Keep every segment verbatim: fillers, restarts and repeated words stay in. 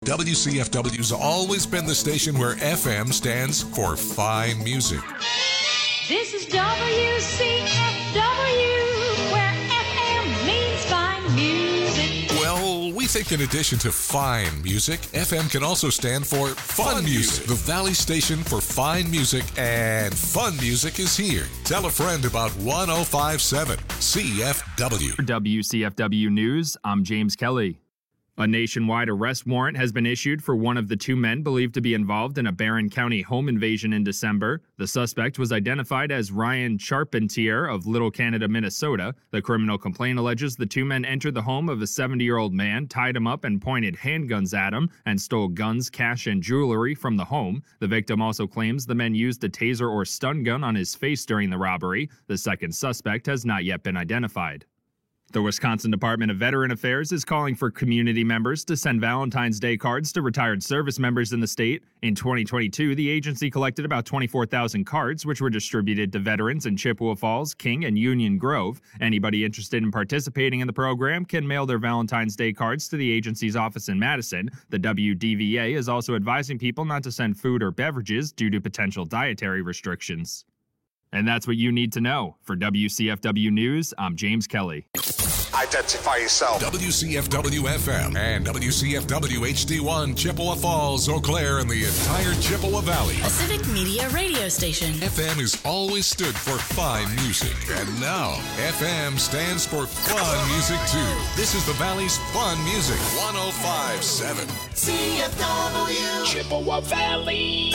W C F W's always been the station where F M stands for fine music. This is W C F W, where F M means fine music. Well, we think in addition to fine music, F M can also stand for fun, fun music. music. The Valley station for fine music and fun music is here. Tell a friend about one oh five point seven C F W. For W C F W News, I'm James Kelly. A nationwide arrest warrant has been issued for one of the two men believed to be involved in a Barron County home invasion in December. The suspect was identified as Ryan Charpentier of Little Canada, Minnesota. The criminal complaint alleges the two men entered the home of a seventy-year-old man, tied him up and pointed handguns at him, and stole guns, cash, and jewelry from the home. The victim also claims the men used a taser or stun gun on his face during the robbery. The second suspect has not yet been identified. The Wisconsin Department of Veteran Affairs is calling for community members to send Valentine's Day cards to retired service members in the state. In twenty twenty-two, the agency collected about twenty-four thousand cards, which were distributed to veterans in Chippewa Falls, King, and Union Grove. Anybody interested in participating in the program can mail their Valentine's Day cards to the agency's office in Madison. The W D V A is also advising people not to send food or beverages due to potential dietary restrictions. And that's what you need to know. For W C F W News, I'm James Kelly. Identify yourself. W C F W F M and W C F W H D one, Chippewa Falls, Eau Claire, and the entire Chippewa Valley. A Civic Media radio station. F M has always stood for fine music. And now, F M stands for fun music, too. This is the Valley's fun music. one oh five point seven C F W. Chippewa Valley.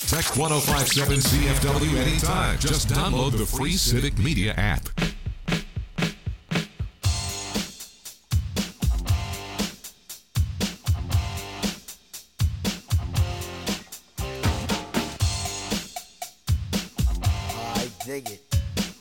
Text one oh five seven C F W anytime. Just download the free Civic Media app. I dig it.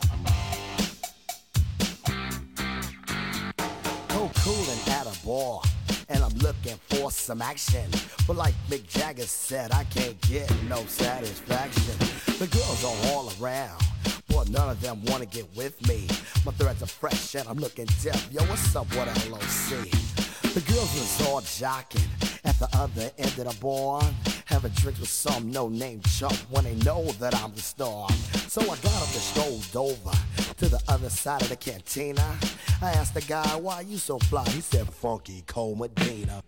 So cool and at a bar, and I'm looking for some action. But like Mick Jagger said, I can't get no satisfaction. The girls are all around, but none of them wanna get with me. My threads are fresh and I'm looking deaf. Yo, what's up with L O C? The girls was all jocking at the other end of the bar, having drinks with some no-name chump when they know that I'm the star. So I got up and strolled over to the other side of the cantina. I asked the guy, why you so fly? He said, Funky Cole Medina.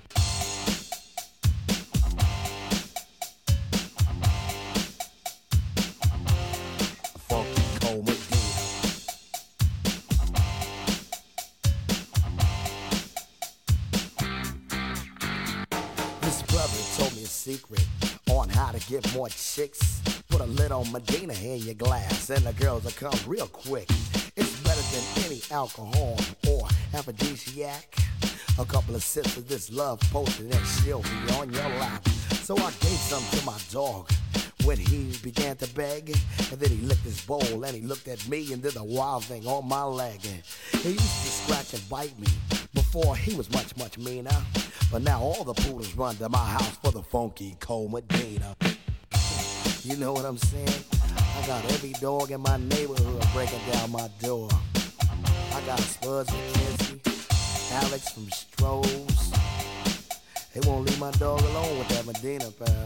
Funky Cole Medina. This brother told me a secret on how to get more chicks. Put a little Medina in your glass and the girls will come real quick. It's better than any alcohol or aphrodisiac. A couple of sips of this love potion and she'll be on your lap. So I gave some to my dog when he began to beg. And then he licked his bowl and he looked at me and did a wild thing on my leg. He used to scratch and bite me before he was much, much meaner. But now all the poodles run to my house for the Funky Cole Medina. You know what I'm saying? I got every dog in my neighborhood breaking down my door. I got Spuds McKenzie, Alex from Strohs. They won't leave my dog alone with that Medina, pal.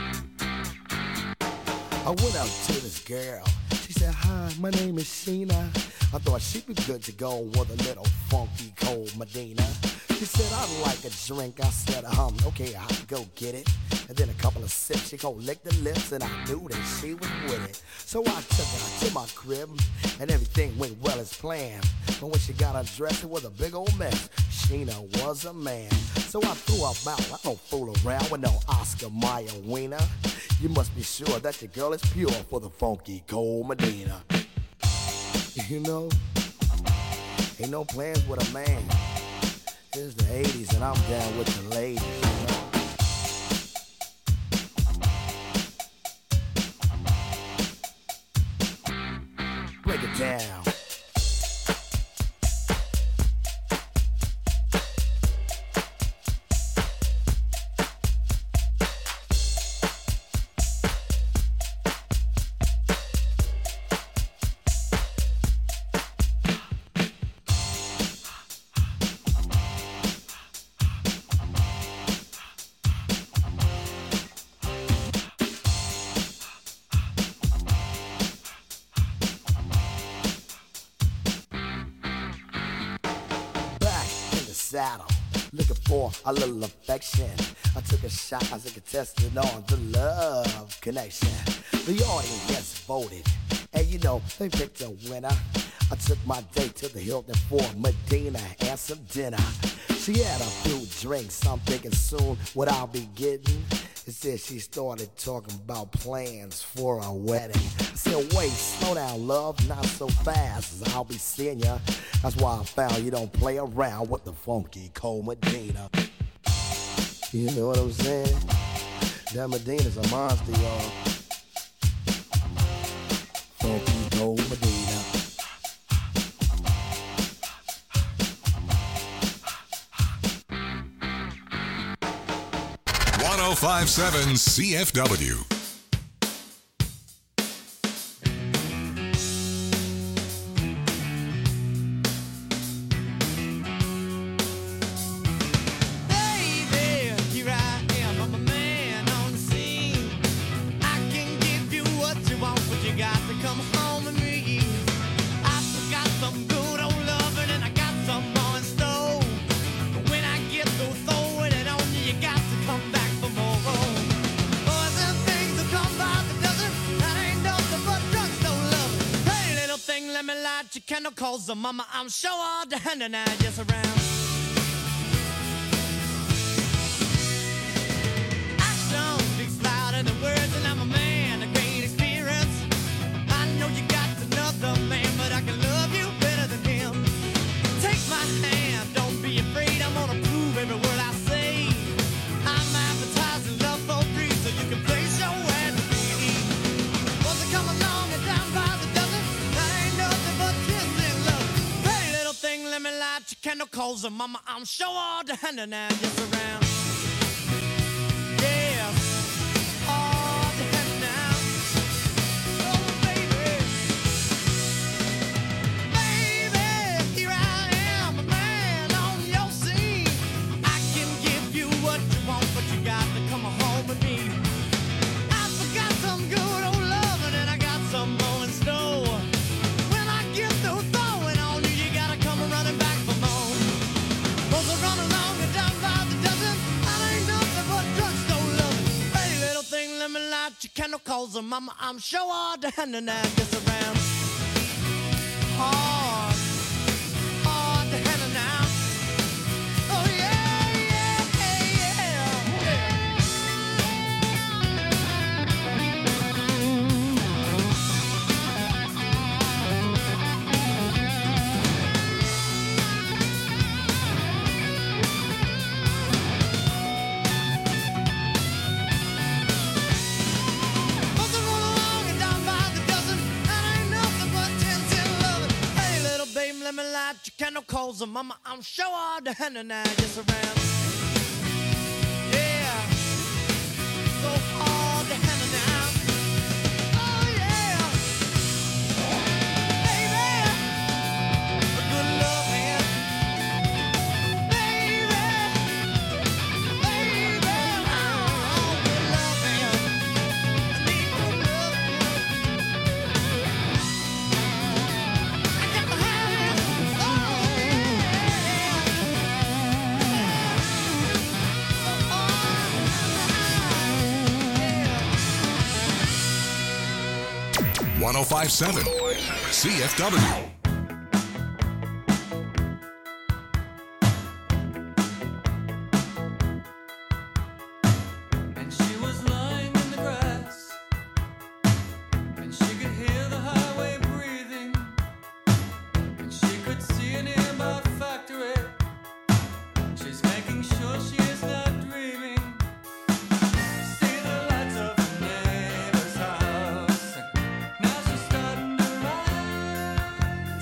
I went out to this girl. She said, hi, my name is Sheena. I thought she'd be good to go with a little Funky Cole Medina. She said, I'd like a drink. I said, um, okay, I'll go get it. And then a couple of sips, she gon' lick the lips, and I knew that she was with it. So I took her to my crib, and everything went well as planned. But when she got undressed, it was a big old mess. Sheena was a man. So I threw her out. I don't fool around with no Oscar Mayer wiener. You must be sure that your girl is pure for the Funky Cole Medina. You know, ain't no plans with a man. It's the eighties and I'm down with the ladies, you know. Break it down. Saddle, looking for a little affection. I took a shot as I could test it on the love connection. The audience voted, and you know, they picked a winner. I took my date to the Hilton for Medina and some dinner. She had a few drinks, I'm thinking soon what I'll be getting. It said she started talking about plans for a wedding. I said, wait, slow down, love, not so fast, I'll be seeing ya. That's why I found you don't play around with the Funky Cole Medina. You know what I'm saying? That Medina's a monster, y'all. Funky Cole Medina. one oh five point seven C F W. Cause the mama, I'm sure all the hand and I just around. Action speaks louder than words, and I'm a calls her mama. I'm sure all the hand and just around. Yeah, all the hand now. Oh, baby. Baby, here I am, a man on your scene. I can give you what you want, but you got to come home with me. I forgot some good old loving, and I got some more in store. When I get through throwing on you, you gotta come running back for more. Both are running along and down by the dozen. I ain't nothing but drugstore loving. Hey, little thing, let me light your candle, calls her mama. I'm sure all the hand and I gets around. Hard, hard to handle now. Oh yeah, yeah, yeah, yeah. Both are rolling along and down by the dozen. That ain't nothing but ten cent loving. Hey, little baby, let me light your candle, calls her mama. I'm sure all the hand and I just around. Yeah, so hard to handle now. Oh yeah, baby, a good loving, baby, baby, oh, good loving, I need good loving. I got to have it, oh one oh five point seven C F W. And she was lying in the grass, and she could hear the highway breathing, and she could see a nearby factory. She's making sure she is not dreaming. See the lights of her neighbor's house, and now she's starting to rise.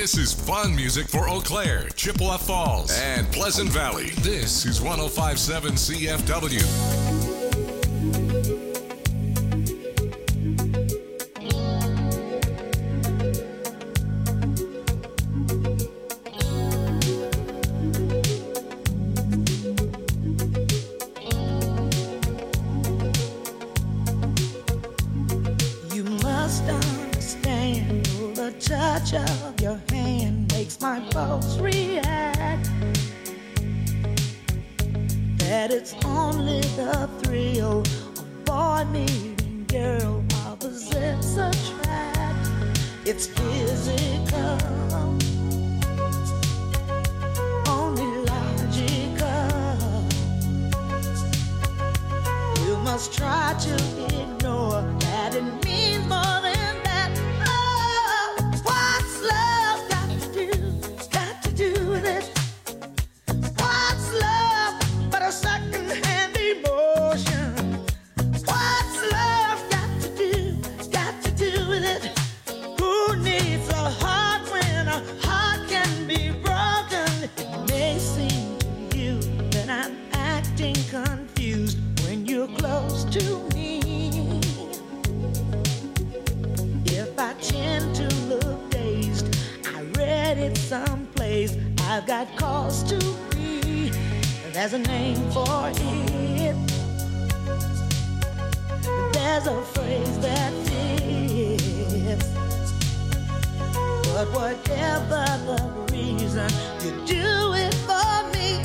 This is fun music for Eau Claire, Chippewa Falls, and Pleasant Valley. This is one oh five point seven C F W. Of your hand makes my pulse react. That it's only the thrill of boy meeting girl opposites attract. It's physical, only logical. You must try to ignore that it means more than confused when you're close to me. If I tend to look dazed, I read it someplace. I've got cause to be. There's a name for it. There's a phrase that fits. But whatever the reason, you do it for me.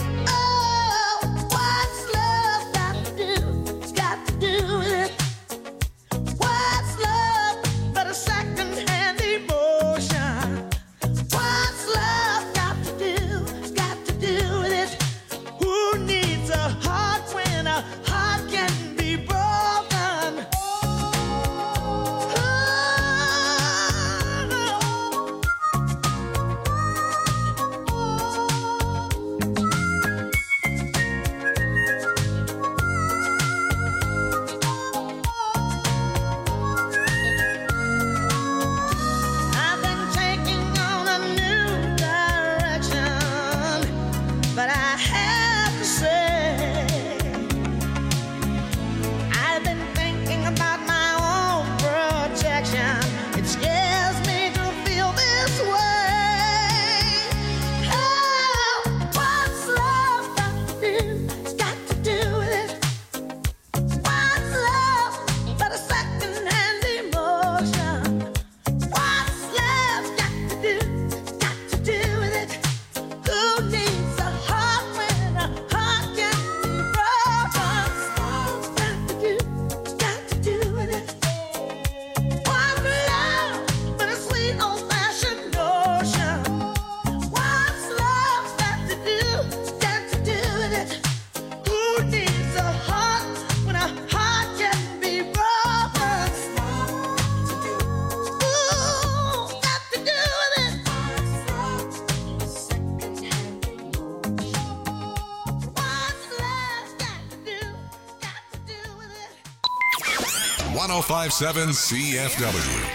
one oh five point seven C F W.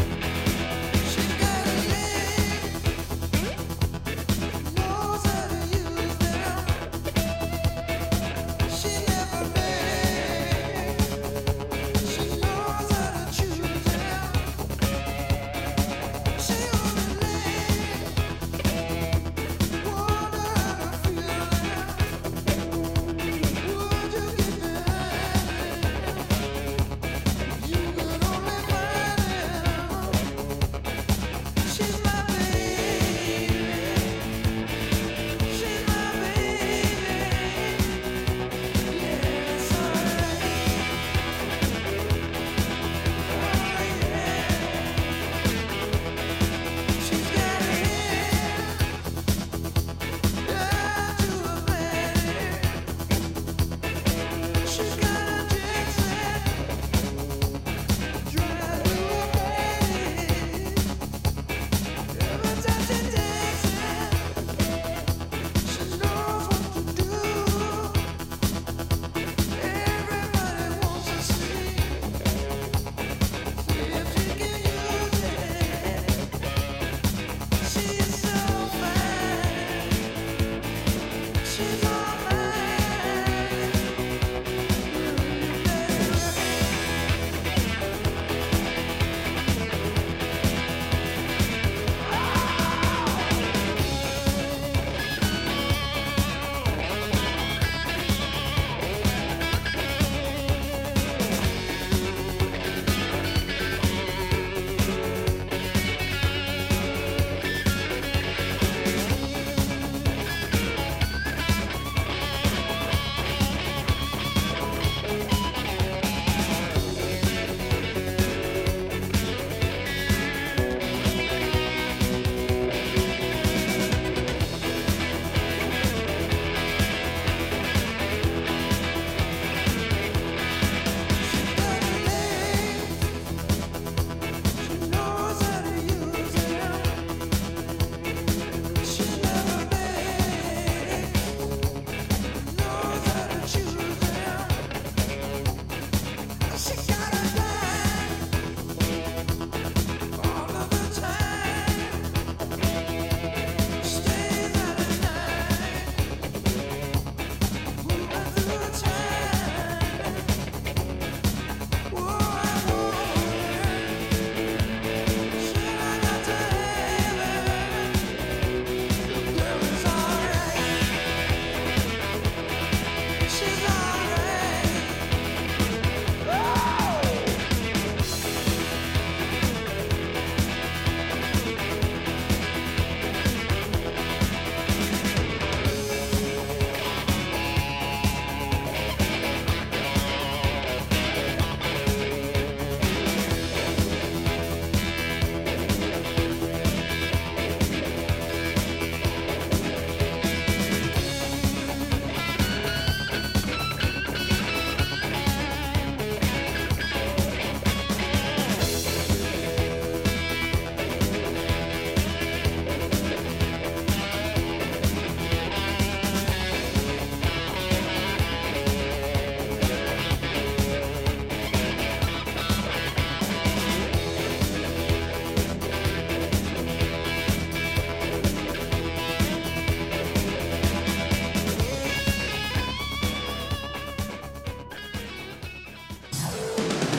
She got a leg, knows how to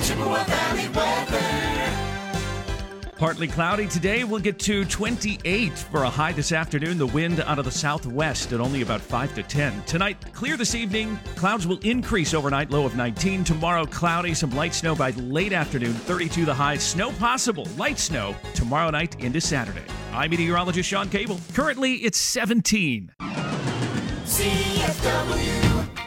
Chippewa Valley weather. Partly cloudy today. We'll get to twenty-eight for a high this afternoon. The wind out of the southwest at only about five to ten. Tonight, clear this evening. Clouds will increase overnight, low of nineteen. Tomorrow, cloudy. Some light snow by late afternoon, thirty-two the high. Snow possible. Light snow tomorrow night into Saturday. I'm meteorologist Sean Cable. Currently, it's seventeen. C F W.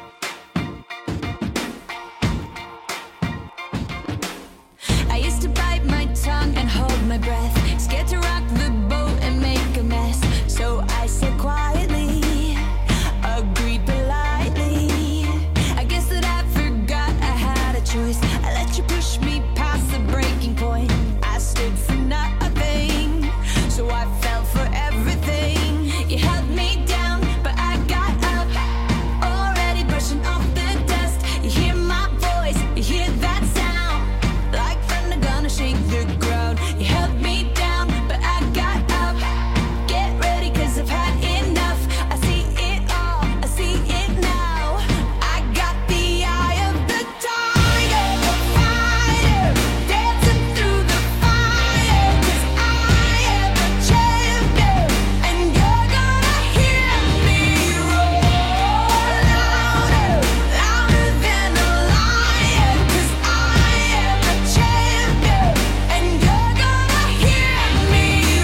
I used to bite my tongue and hold my breath, scared to rock the boat and make a mess. So I said quietly, agreed politely. I guess that I forgot I had a choice. I let you push me past the breaking point. I stood for nothing, so I fell for everything. You held me down, but I got up, already brushing off the dust. You hear my voice, you hear that sound, like thunder gonna shake the ground. You held me down, but I got up. Get ready, cause I've had enough. I see it all, I see it now. I got the eye of the tiger, the fighter, dancing through the fire. Cause I am a champion, and you're gonna hear me roar louder, louder than a lion. Cause I am a champion, and you're gonna hear me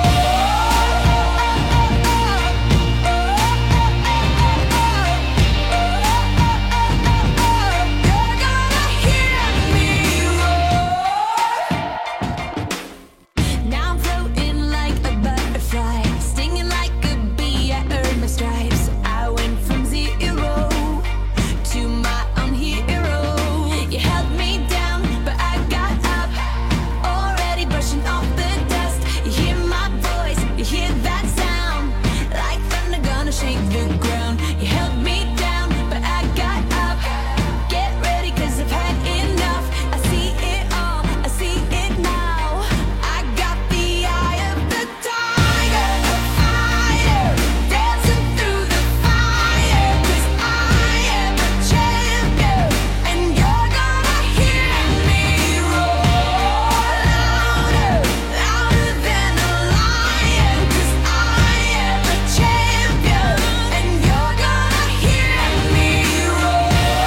roar. Now I'm floating like a butterfly, stinging like a bee. I earned my stripes. I went from zero to my own hero. You held me down, but I got up, already brushing off the dust. You hear my voice, you hear that sound, like thunder gonna shake the ground. You held me down, but I got up. Get ready, cause I've had enough. I see it all, I see it now. I got the eye of the tiger, the fighter, dancing through the fire. Cause I am a champion, and you're gonna hear me roar louder, louder than a lion. Cause I am a champion, and you're gonna hear me roar.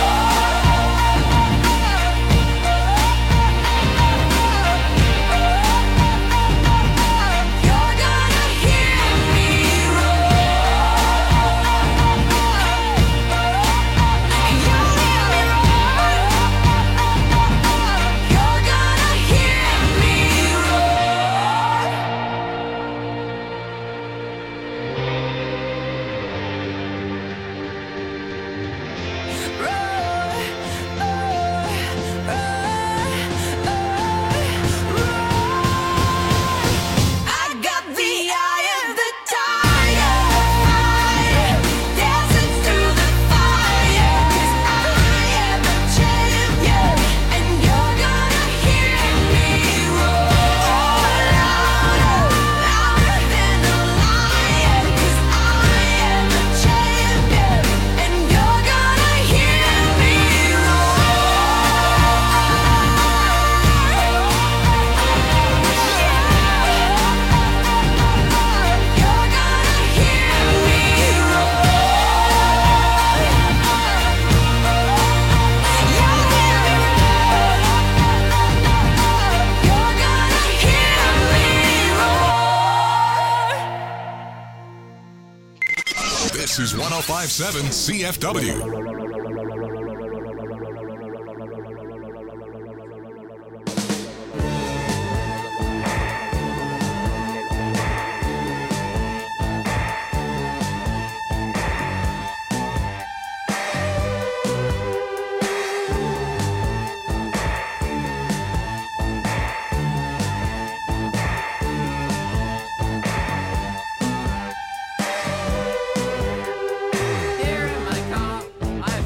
You're gonna hear me I got the eye of the tiger, fighter, dancing through the fire. Cause I am a champion, and you're gonna hear me roar louder, louder than a lion. Cause I am a champion, and you're gonna hear me This is one oh five point seven C F W. Here in my car, I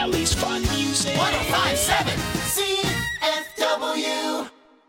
Valley's fun music. one oh five point seven C F W.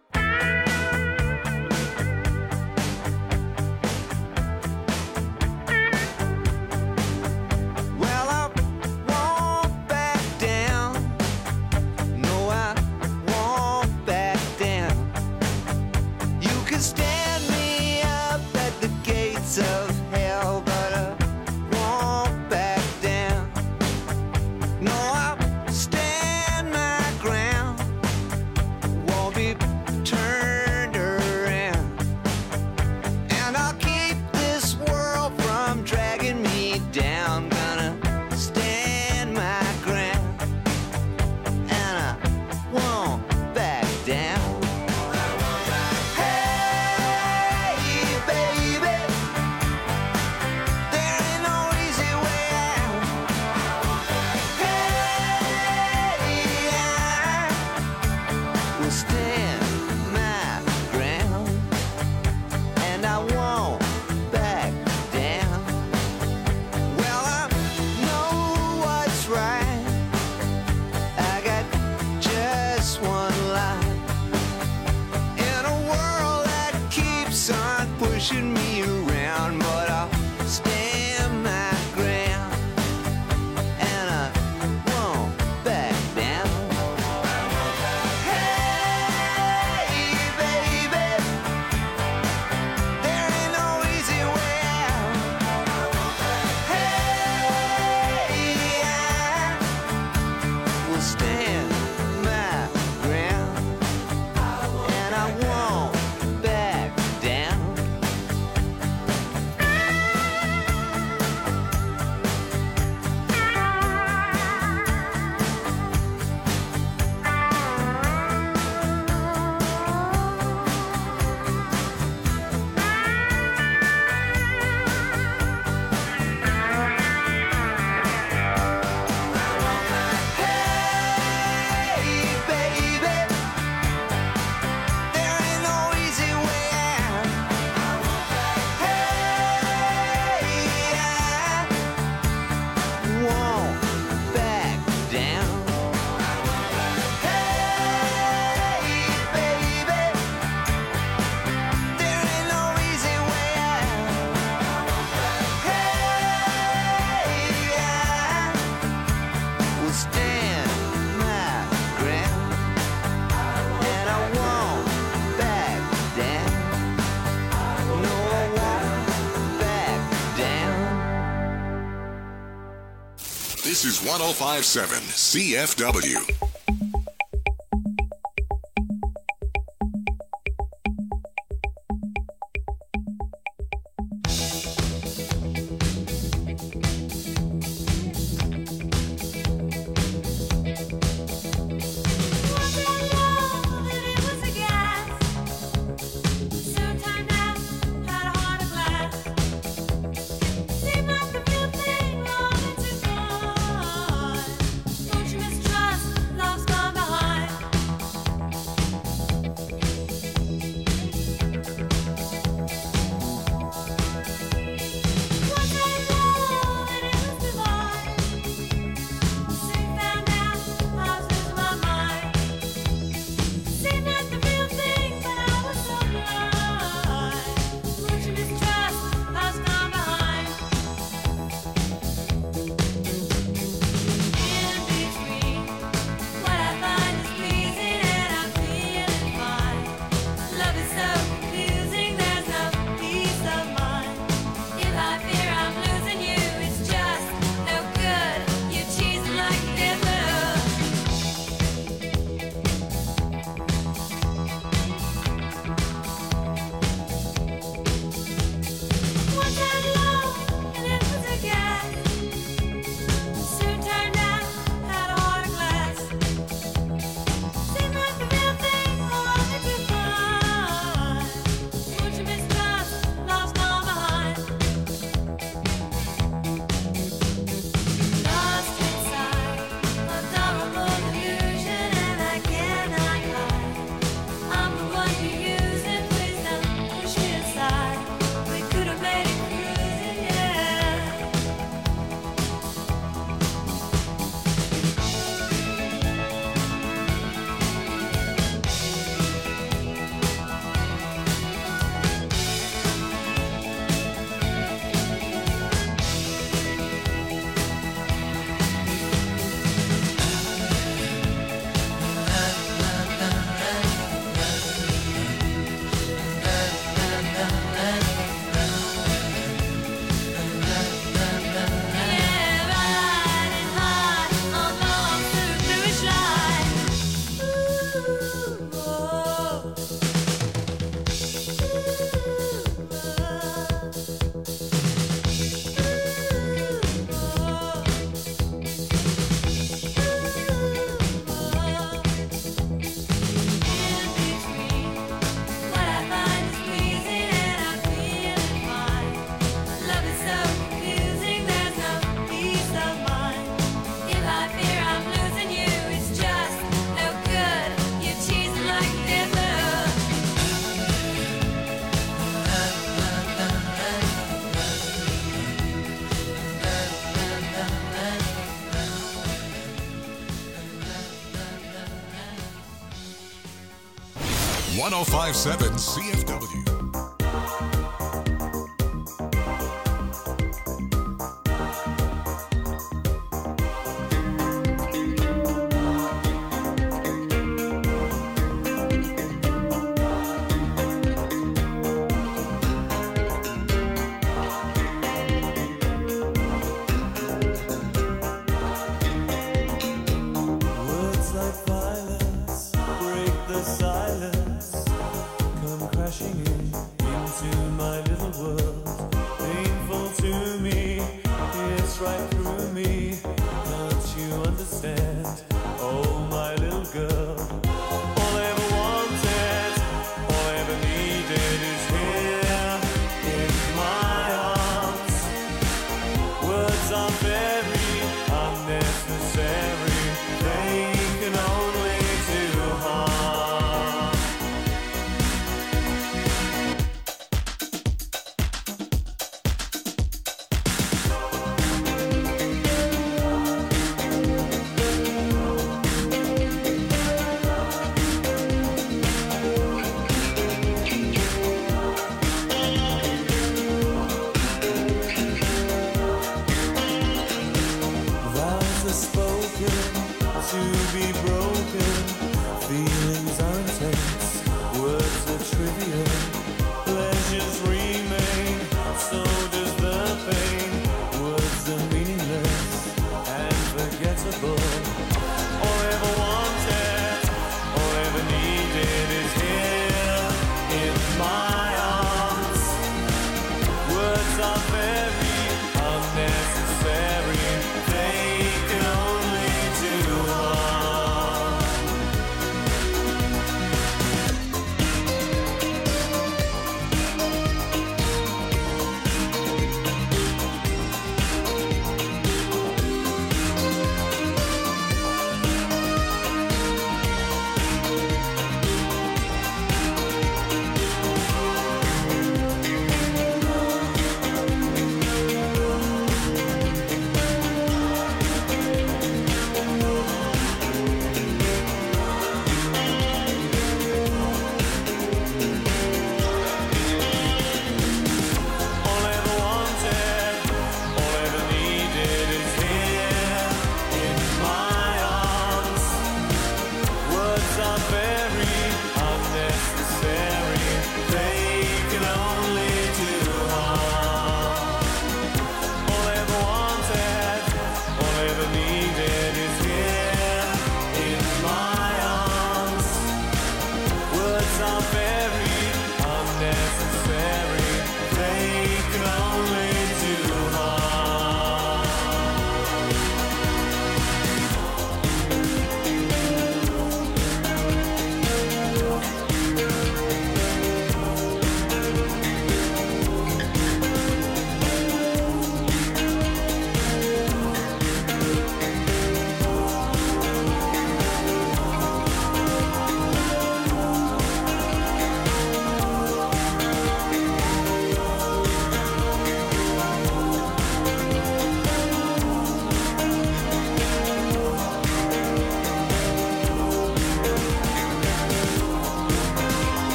Well, I won't back down. No, I won't back down. You can stand me up at the gates of hell, but I won't back down. No, I'll stand my ground. Won't be turned around. And I'll keep this world from dragging me down. Gonna stand my ground. And I won't back down. Hey, baby, there ain't no easy way out. Hey, I will stand my ground, and I won't back down. Well, I know what's right. I got just one life in a world that keeps on pushing me around, but I'll stand my ground, and I won't back down. Hey, baby, there ain't no easy way out. Hey, I will stand my ground, and I won't back down. Hey, baby, there ain't no easy way out. Hey, I won't back down. Hey, baby, there ain't no easy way out. Hey, I will stand my ground, and I won't back down. No, I won't back down. This is one oh five point seven C F W. Don't you mistrust one oh five point seven C F W. Words like violence break the silence, come crashing in.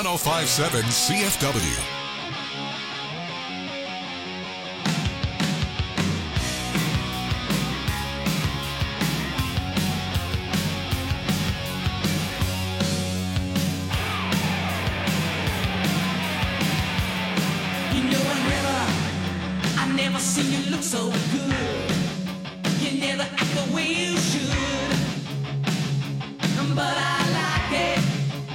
one oh five point seven C F W. You know I never, I never seen you look so good. You never act the way you should, but I like it,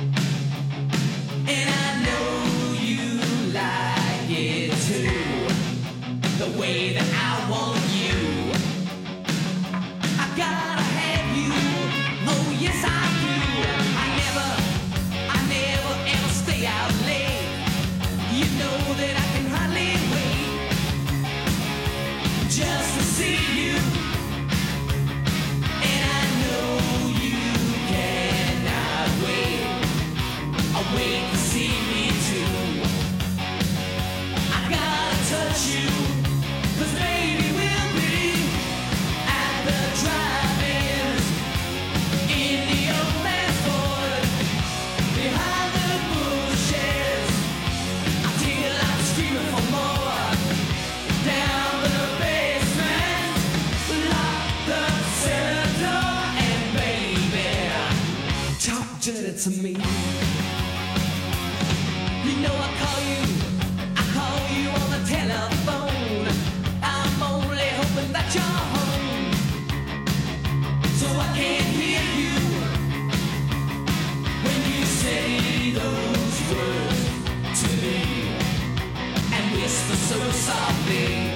and I know you like it too. The way that I want you, I gotta have you. Oh yes I do. I never, I never ever stay out late. You know that I can hardly wait just to see you. And I know you cannot wait. I'll wait to see me too. I gotta touch you, 'cause baby we'll be at the drive-ins in the old man's Ford, behind the bushes, until I'm screaming for more. Down the basement, lock the cellar door, and baby, talk dirty to me. You know I call you, I call you on the telephone. I'm only hoping that you're home, so I can hear you when you say those words to me, and whisper so softly.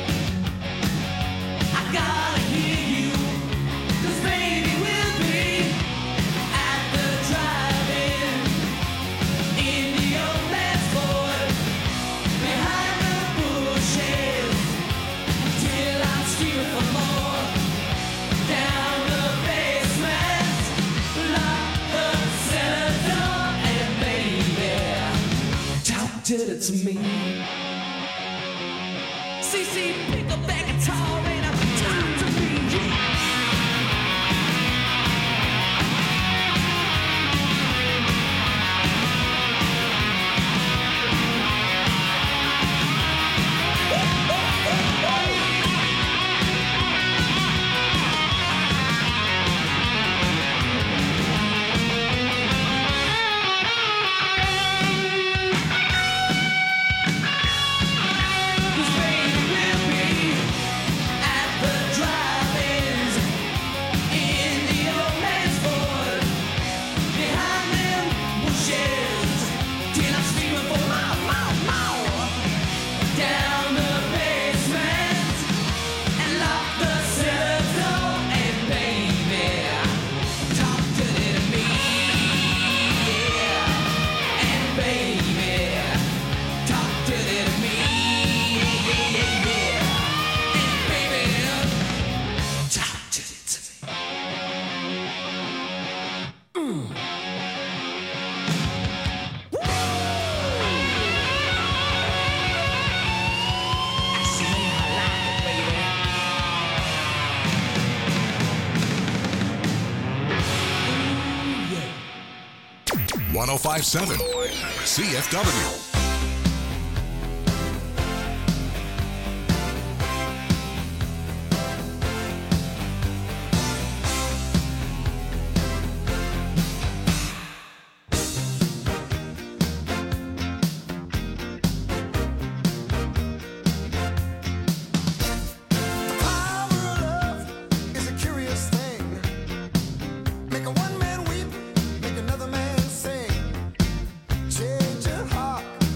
I gotta hear you, 'cause baby we'll be at the drive-in in the old man's Ford, behind the bushes, till I'm screaming for more. Down the basement, lock the cellar door, and baby, talk dirty to me. C C, pick up that guitar and I'm talk to me. one oh five point seven C F W. Make a one man weep, make another man sing. Change your heart.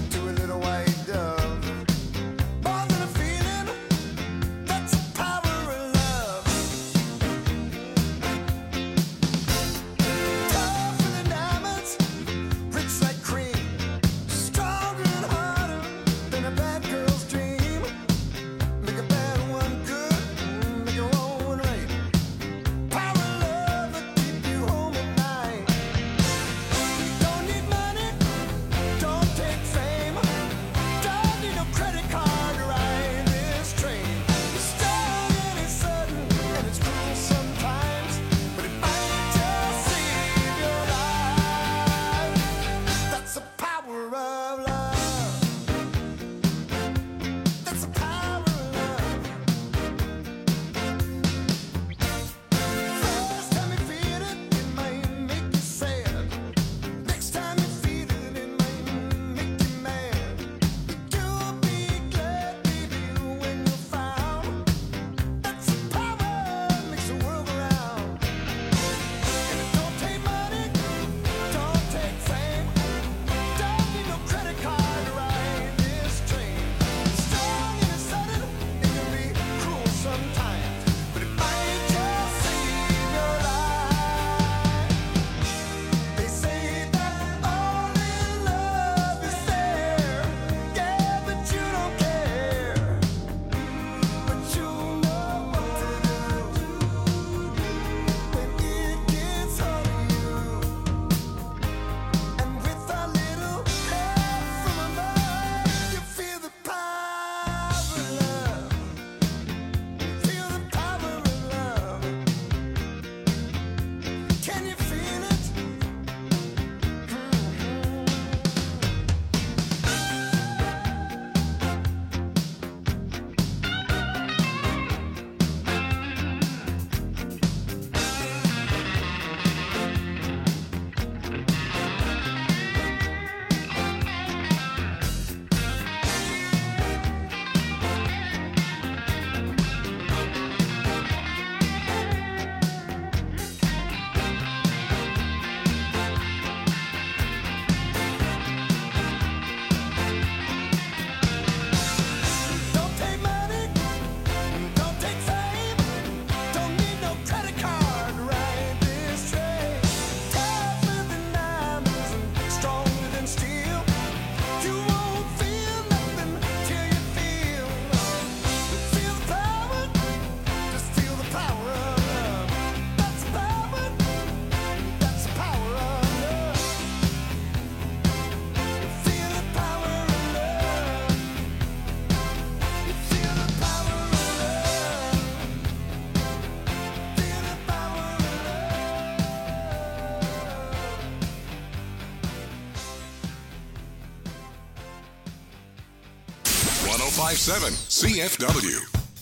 oh five point seven C F W.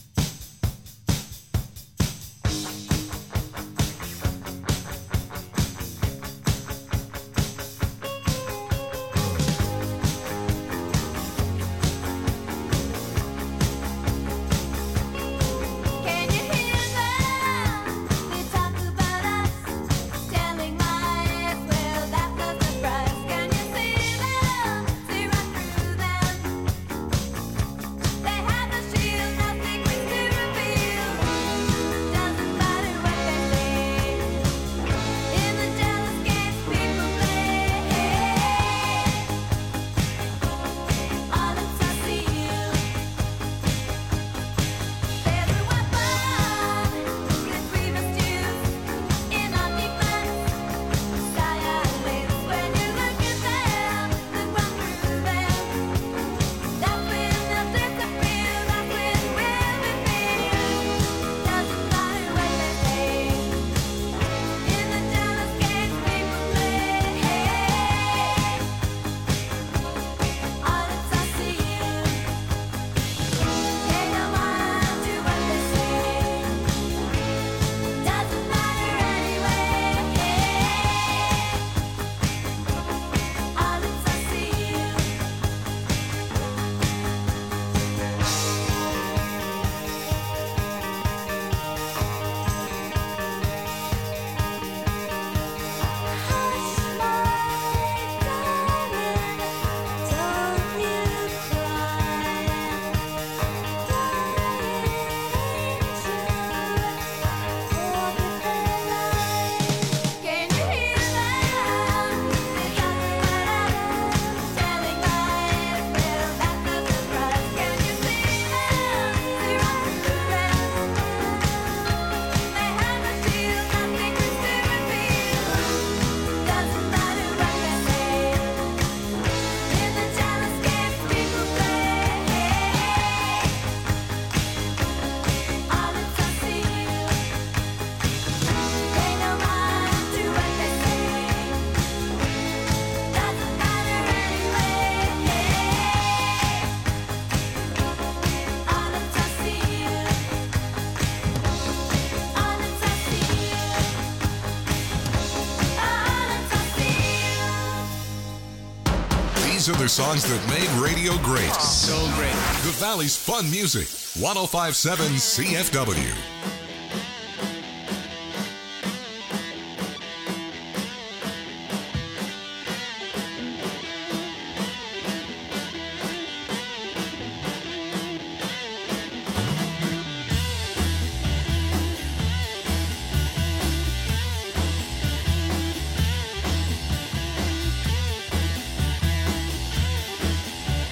These are the songs that made radio great. So great. The Valley's fun music. one oh five point seven C F W.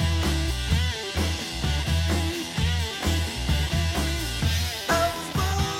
I was born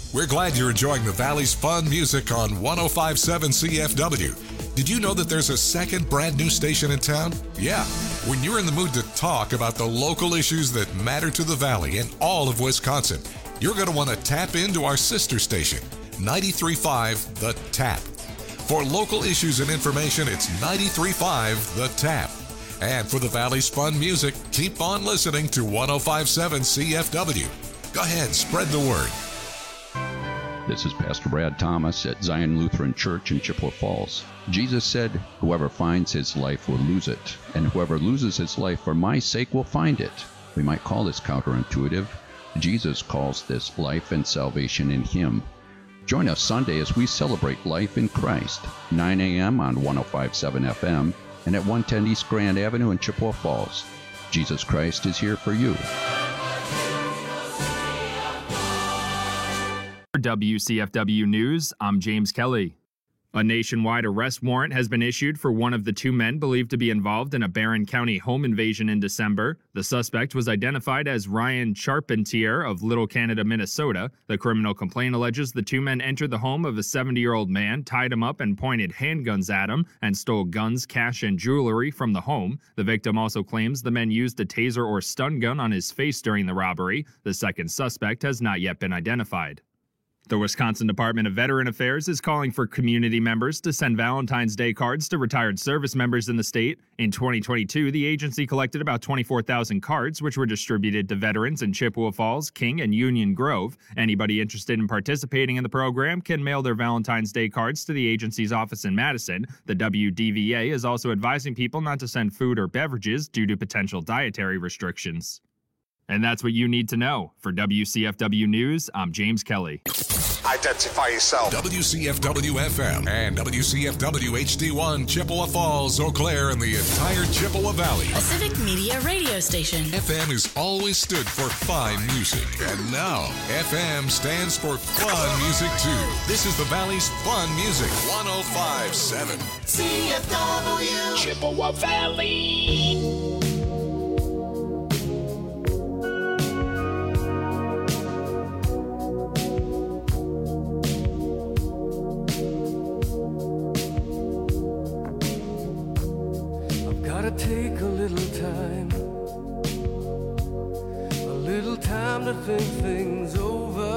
We're glad you're enjoying the Valley's fun music on one oh five point seven C F W. Did you know that there's a second brand new station in town? Yeah. When you're in the mood to talk about the local issues that matter to the Valley and all of Wisconsin, you're going to want to tap into our sister station, ninety-three point five The Tap. For local issues and information, it's ninety-three point five The Tap. And for the Valley's fun music, keep on listening to one oh five point seven C F W. Go ahead, spread the word. This is Pastor Brad Thomas at Zion Lutheran Church in Chippewa Falls. Jesus said, "Whoever finds his life will lose it, and whoever loses his life for my sake will find it." We might call this counterintuitive. Jesus calls this life and salvation in him. Join us Sunday as we celebrate life in Christ, nine a.m. on one oh five point seven F M and at one ten East Grand Avenue in Chippewa Falls. Jesus Christ is here for you. For W C F W News, I'm James Kelly. A nationwide arrest warrant has been issued for one of the two men believed to be involved in a Barron County home invasion in December. The suspect was identified as Ryan Charpentier of Little Canada, Minnesota. The criminal complaint alleges the two men entered the home of a seventy-year-old man, tied him up and pointed handguns at him, and stole guns, cash, and jewelry from the home. The victim also claims the men used a taser or stun gun on his face during the robbery. The second suspect has not yet been identified. The Wisconsin Department of Veteran Affairs is calling for community members to send Valentine's Day cards to retired service members in the state. In twenty twenty-two, the agency collected about twenty-four thousand cards, which were distributed to veterans in Chippewa Falls, King, and Union Grove. Anybody interested in participating in the program can mail their Valentine's Day cards to the agency's office in Madison. The W D V A is also advising people not to send food or beverages due to potential dietary restrictions. And that's what you need to know. For W C F W News, I'm James Kelly. Identify yourself. W C F W F M and W C F W H D one, Chippewa Falls, Eau Claire, and the entire Chippewa Valley. A civic media radio station. F M has always stood for fine music. And now, F M stands for fun music, too. This is the Valley's fun music. one oh five point seven C F W Chippewa Valley. Take a little time, a little time to think things over.